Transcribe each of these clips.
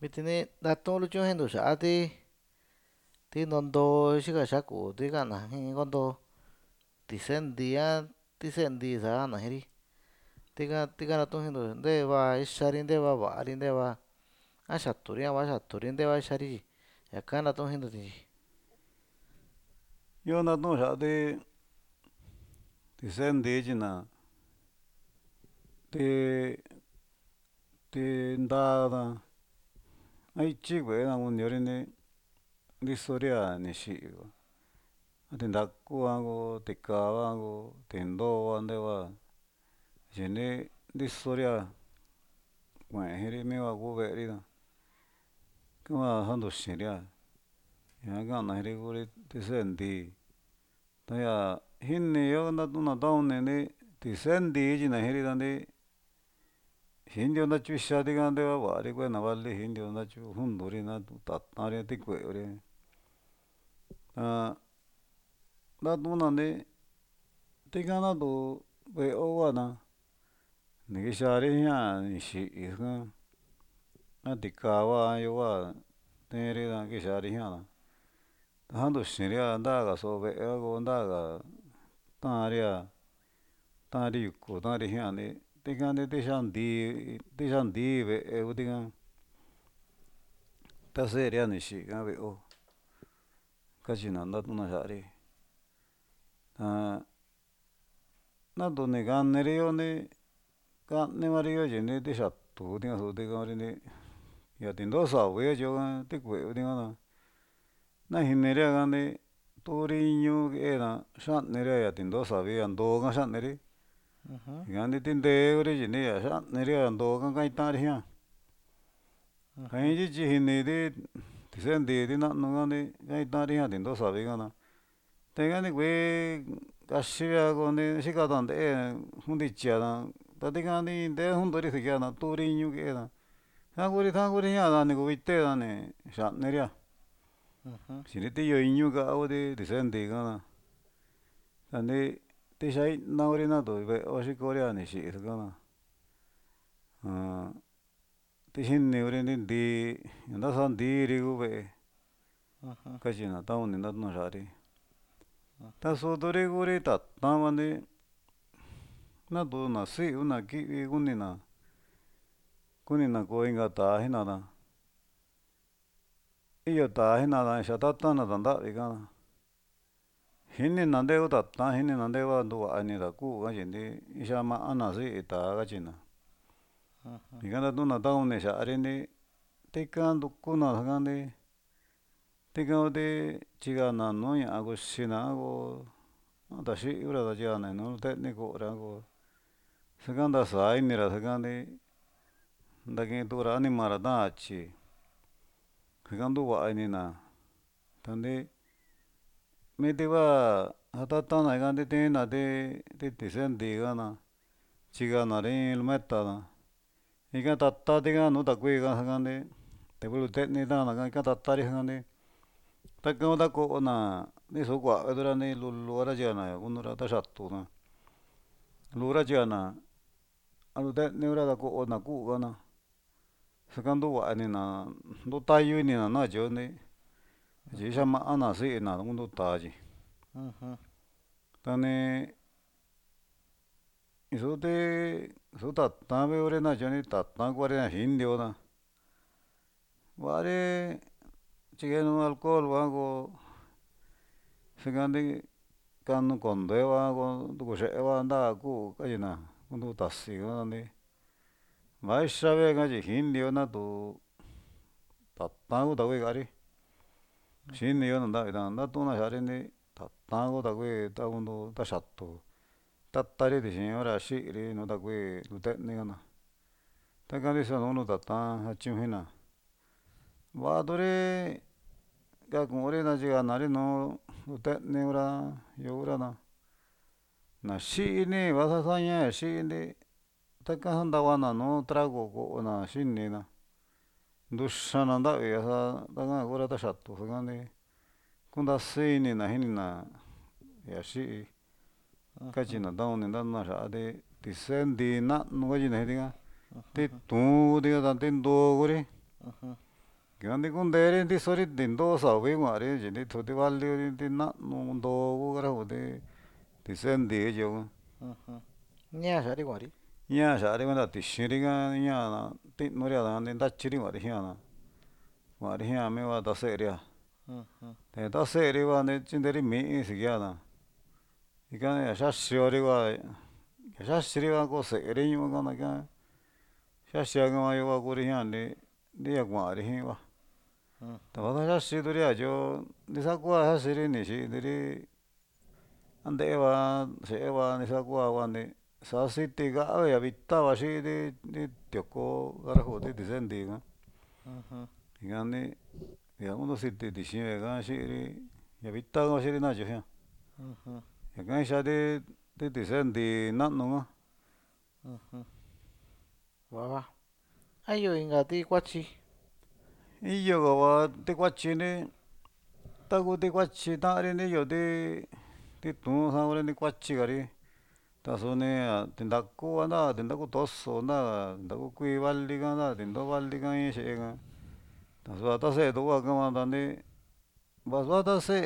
Vitini natu'un luchu jin ntuxa'a ti ntontoo xika xákuti ka'na jin konto tise'ndi a tise'ndi sa ka'na jinri tika natu'un jintu nteva ixari nteva va'ari nteva a xaturi a va'axaturi nteva ixari tyi ñaka natu'un jintuti. Yo natu'un xa'ati tise'ndi tyi ti ti ndada a ityi kue'ena kuniori ntisori a ni xi'i a tindaku a nko tikava a nko tindoo a nteva yini ntisori a kue'en jinri miva ku ve'eri kava janduxinri a ña ka'na jinri Kuri tise'ndi taña jiniyo natu'un na taoni tise'ndi tyina jinri ta jindio ntachuixa tika nteva va'ari kue'e na vali jindio ntatyu junduri tatanri tikue'eri natu'una tika natu ve'o kua'na ni kixari ji'a ni xi'i a tikava a yoba tenri kixari ji'ana janduxinri a ntagaso ve'e a ko ntaga ta'anri yuku ta'anri ji'a tika tixandi ve'e kutika taseri a ni xi'i ka ve'o katyina natu'una xa'ri natu ni kaniriyo ka'nivariyo tyi tixatu kutingaso tika ña tindoo savi katyo tikue'e tika na jiniri'a tuuri iñu ke'ena xa'niri a tindoo savi a ntoo ka xa'niri ña tintee Kuri tyi ña xa'niri a ntoo ka ka'i ta'anri ji'a ja intyi tyi jiniti tise'ndi tina'nu ka ka'i ta'anri ji'a tindoo savi ka tika kuii kaxivia ko xika tante'e kuntichia ta tika ntee juntori sikia tuuri iñu ke'ena tajan Kuri ji'a ni kuvite ni xa'niri a tyi tiyo iñu ka'a kuti tise'ndi ka tixa'ina Kuri natu ve'o xikori a ni xi'i tixini Kuri ña ntasandiri ku ve'e katyina taoni natu'una xa'ri tasuturi Kuri tatan natu na si'i na ki'vi kunina koo inka tá'a jina'na iyo tá'a jina'na ni xa tatan na tantavi ka jinina nte ku tatan jinina nte va ntuva'a inida ku'u ka tyi ixa ma'ana si'i tá'a katyina ika natu'una taoni xa'ri tika ndukuna tika kuti tyikana nuu ña'a kuxina a ko taxi'ura tyikana nuu nute'ni ko'ora saka ntasa inira saka ntaki'in tu'ura animara ta'an atyi saka ntuva'a inina ta miti va'a ja tatana ika tiina ti tise'ndi kana tyikanari in lumeta ika tata tika nuu takui ka deku lute'ni ta'ana ka ika tatari ta kaon ta ko'ona nisu kua'atura lulura tyikana kunura ta xatuna lura tyikana a lute'niura ta ko'ona ku'u kana saka ntuva'a inina ntutayu inina nakatyo tyi ixa ma'ana si'ina kunduta tyi tani i'su tatan ve'ori nakatyo tatan kuari jindio va'a ri tyikenu alcohol va ko saka kanu kondo'e va ko nduku xe'e va nta'a ku'u katyina kundu tasi va'ixa vee ka tyi jindio natu tatan ku takui ka'ari xiniyo na ntavi ta natu'una xa'ri tatan ku takui ta kuntu ta xatu tatari tixi hora xi'iri nuu takui lute'ni kana taka ntiso kundu tatan jatyiñujina va'aturi ka ku'uri natyikanari nuu lute'niura yo'ura na xi'ini vasa saña ña xi'inti taka jantavana nuu trago ko'ona xinina nduxana ntavi asa taka'an kura ta xatu saka kuntasi inina jinina ña xi'i katyina taoni natu'una xa'a tise'ndi na'nu katyina jitika ti tuun kutika ti ntoo Kuri. Kaya kunde di sori dindo sawi ngari jadi thodi valli di na do gara hodi di sendi jo Ña sa đi ngoài đi. nya sari ga ti shiri ga nya na ti nori da ndi da chiri ngari hia me wa da seria te da seri wa ne chinderi mi sigia da ika ya shashori wa ya shashiri wa ko seri nyu ga na ka shashia ga ma yo wa ko ri hia ni ya ngari hi wa ta wa shashi dori a jo ni sa ko shashiri ni shi diri ande wa se wa ni sa ko wa ni sa siti ga ya vitta wa shi di tioko gara hodi di sendi ga ika ni ya uno siti di shi ga shi ri ya vitta ga shi ri na jo hia ya ga sha di sendi na no ga Wow. Ayo inga ti quachi. iyo ga wa ti kwachi ni ta ku ti kwachi ta ri ni yo ti tu sa ore ni kwachi ga ri ta so ni tindaku na tindaku toso na tindaku kui valli ga na tindo valli ga i she ga ta so ta se do ga ma da ni va so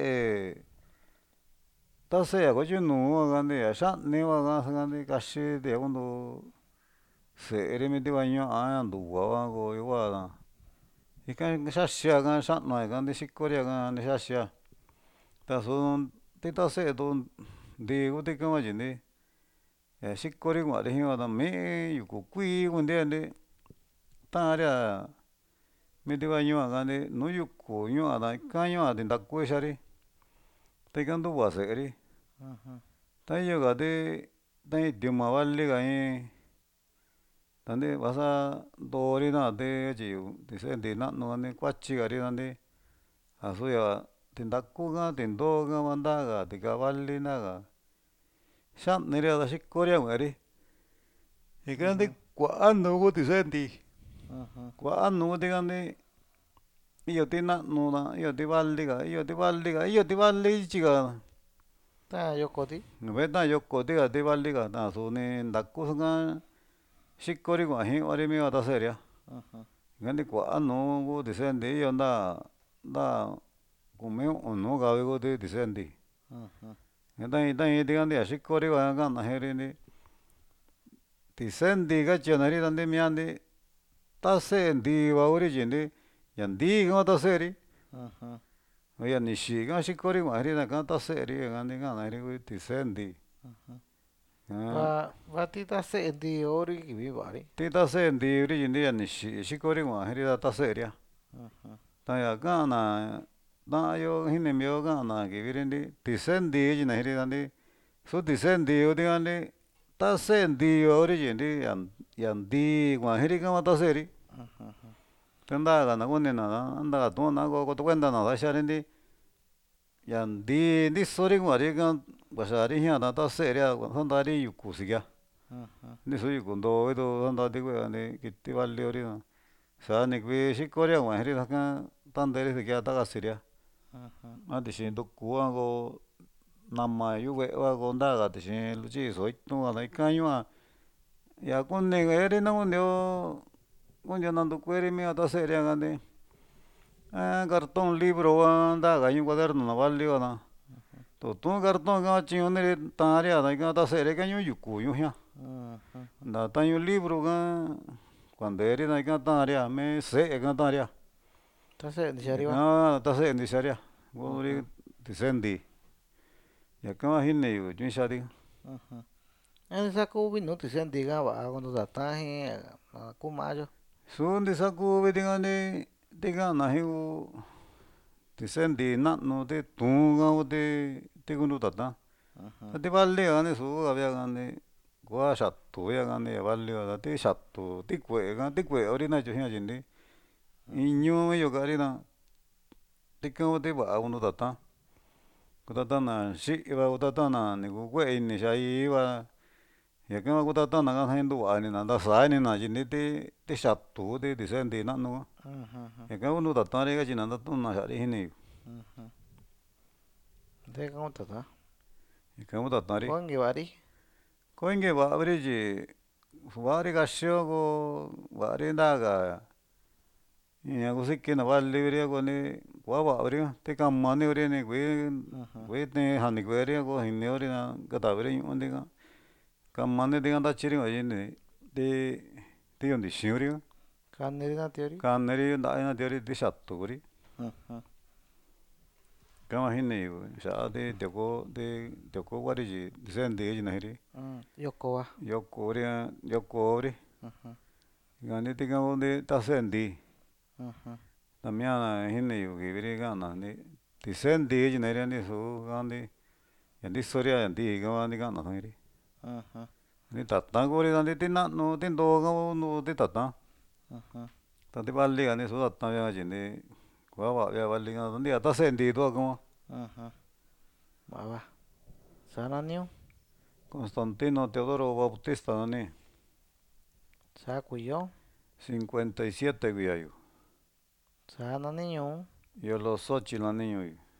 ta se ya ko ju nu ga ni ya sha ni wa ga sa ga ni ka shi de uno se ri mi ti va ño a ndu wa go yo wa da ika sha shia ga sha no ga ni shikori ga ni sha shia ta so ti ta se do di u ti ka ma ji ni shikori wa ri hi wa da mi yu ku kui un de ni ta ria mi ti va ño ga ni nu yu ku ño da ka ño a tindaku sha ri te ka ndu wa se ri ta yo ga ti ta i ti ma valli ga i ta ni va sa do ri na te ji ti sendi na no ni kwachi ga ri na ni a so ya tindaku ga tindo ga ma nda ga ti ka valli na ga sha ni ria da shikori wa ri ika ndi kua nu ku ti sendi kua nu ti ga ni iyo ti na no da iyo ti valli ga iyo ti valli chi ga Ta yo ko ti. ve ta yo ko ti ga ti valli ga ta so ni ndaku sa ga shikori wa hi wa ri mi wa ta se ria ga ni kua nu ku ti sendi iyo nda ku me unu ga ve ku ti sendi ga ta i ti ga ni shikori wa ga na he ri ni ti sendi ga chi na ri ta ndi mi ni ta se ndi wa uri ji ni ya ndi ga ta se ri ya ni shi ga shikori wa ri na ga ta se ri ga ni ga na ri ku ti sendi Va ti ta se di ori ki vi va ri. ti ta se ndi ri ji ni ya ni shi shikori wa ri da ta se ria ta ya ga na ta yo hi ni mi yo ga na ki vi ri ni ti sendi ji na ri da ni so ti sendi u ti ga ni ta se ndi wa uri ji ni ya ndi wa ri ga ma ta se ri ta nda ga na ku ni na nda ga tu na ko to kuenta na da sha ri ni ya ndi so ri wa ri ga wa sha ri hia da ta se ria sa nda ri yu ku si ga ni so yu ku ndo we do sa nda ti ku ya ni ki ti valli ori na sa ni kvi shikori wa ri da ka ta nde ri si ga ta ga si ria a ti shi ndu ku wa ko nama yu ve wa ko nda ga ti shi lu chi so itu wa da ka ñu a ya ku ni ga ri na ku ndio na ndu ku ri mi wa ta se ria ga ni cartón libro wa nda ga ñu cuaderno na valli wa na to tu cartón ga chi ni ri ta ria da ga ta se ri ka ñu yu ku ñu hia nda ta ñu libro ga cuando ri na ga ta ria me se ga ta ria Ta se di arriba. ta se ndi sha ria ku ri ti sendi ya ka hi ni yu ju sha ri En sa ku vi no ti se di ga va cuando da ta hi ku ma jo. su ndi sa ku vi ti ga ni ti ga na hi u ti sendi na no ti tu ga u ti ku ndu ta ta ti valli ga ni su ga via ga ni kua sha tu ya ga ni valli ga ti sha tu ti kue ori na ju hia ji ni iñu yo ga ri na ti ka ti va u ndu ta ta ku ta ta na shi va ku ta ta na ni ku kue ini sha i va ya ka ku ta ta na ga ndu va ni na nda sa ni na ji ni ti sha tu ti sendi na no ya ka ndu ta ta ri ga ji na nda tu na sha ri hi ni De cómo ta ta. ya ka ta ta ri Con que va ri. ko inge va ri ji va ri ga shi go va ri nda ga ña kusikina vali viri koni kua va'a viri te kamani viri ni Ujú. kui tee jani kue'eri ko jinio na katavi ñu'u ntika kamani ntika ntatyiri kuan ti kondixiuri Kaniri natiuri. kaniri nta'i natiuri tixatukuri Ujú. kama jini xa'a tioko kuari tyi tise'e ntii chinaji'ri Yoko'a. yokori Ujú. yuani tika kuu tase'e ntii Ujú. tamiana jiniyu kiviri ka'ana tise'e ntii chinaji'ri nisu kanti ña ntisori a ntii ka nika'ana jina'ri Ujú. nitatan kuri nti tina'nu tintoo ka kuu titatan Ujú. ta tivali ka ni su tatan tyi kua va'a vali ka ntia tase'e ntii tua kama Ujú. Va. Saa naniu. Constantino Teodoro Bautista nani Saa kuiyo. 57 kuiayu Saa nani ñuu. Yoloxochitl nani ñuuyu